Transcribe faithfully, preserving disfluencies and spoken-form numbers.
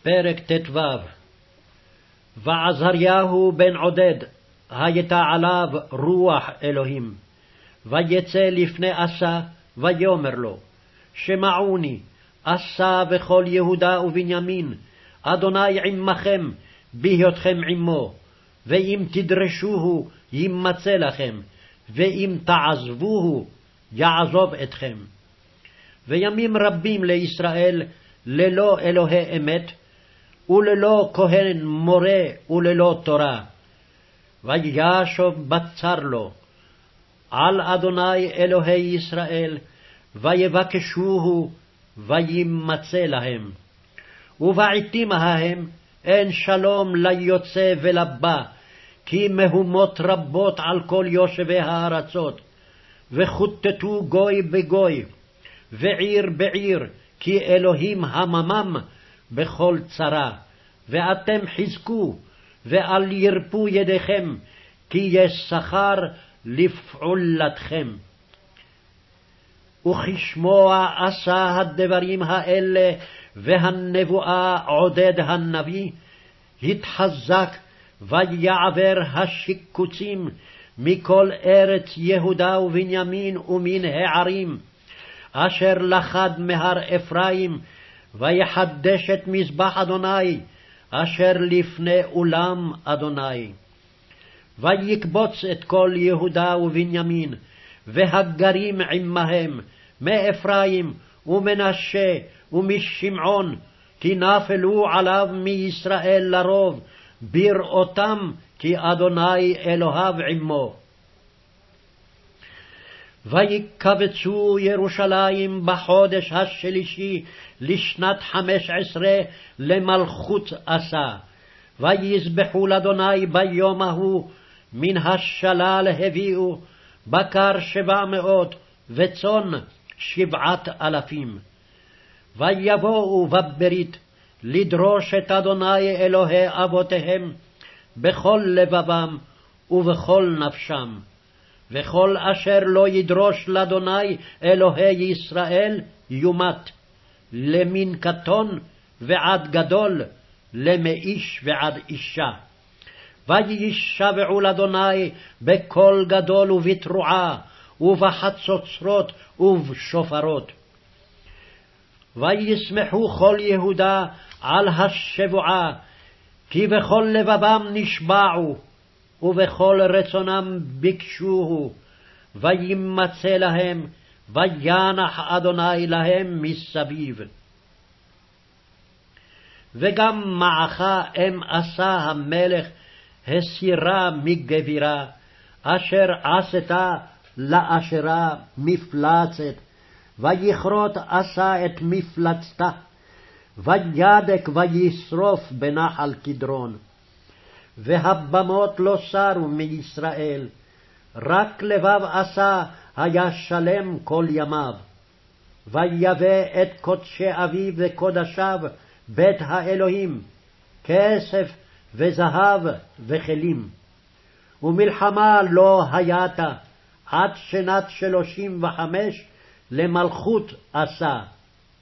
פרק ט"ו. ועזריהו בן עודד, הייתה עליו רוח אלוהים, ויצא לפני עשה, ויאמר לו, שמעוני, עשה וכל יהודה ובנימין, אדוני עמכם, בהיותכם עמו, ואם תדרשוהו, ימצא לכם, ואם תעזבוהו, יעזוב אתכם. וימים רבים לישראל, ללא אלוהי אמת, וללא כהן מורה וללא תורה. וישוב בצר לו על אדוני אלוהי ישראל, ויבקשוהו, וימצא להם. ובעתים ההם אין שלום ליוצא ולבא, כי מהומות רבות על כל יושבי הארצות, וחוטטו גוי בגוי, ועיר בעיר, כי אלוהים הממם בכל צרה. ואתם חזקו, ואל ירפו ידיכם, כי יש שכר לפעולתכם. וכשמוע עשה הדברים האלה, והנבואה עודד הנביא, התחזק ויעבר השיקוצים מכל ארץ יהודה ובנימין ומן הערים, אשר לחד מהר אפרים, ויחדש את מזבח אדוני, אשר לפני אולם אדוני. ויקבוץ את כל יהודה ובנימין, והגרים עמהם, מאפרים ומנשה ומשמעון, כי נפלו עליו מישראל לרוב, בראותם כי אדוני אלוהיו עמו. ויקבצו ירושלים בחודש השלישי לשנת חמש עשרה למלכות עשה, ויזבחו לאדוני ביום ההוא, מן השלל הביאו בקר שבע מאות וצאן שבעת אלפים. ויבואו בברית לדרוש את אדוני אלוהי אבותיהם בכל לבבם ובכל נפשם, וכל אשר לא ידרוש לאדוני אלוהי ישראל יומת, למין קטון ועד גדול, למאיש ועד אישה. וישבעו לאדוני בקול גדול ובתרועה, ובחצוצרות ובשופרות. וישמחו כל יהודה על השבועה, כי בכל לבבם נשבעו, ובכל רצונם ביקשוהו, וימצא להם, וינח אדוני להם מסביב. וגם מעכה אם עשה המלך הסירה מגבירה, אשר עשתה לאשרה מפלצת, ויכרות עשה את מפלצתה, וידק וישרוף בנחל קדרון. והבמות לא סרו מישראל, רק לבב עשה היה שלם כל ימיו. ויבא את קודשי אביו וקודשיו בית האלוהים, כסף וזהב וכלים. ומלחמה לא הייתה עד שנת שלושים וחמש למלכות עשה.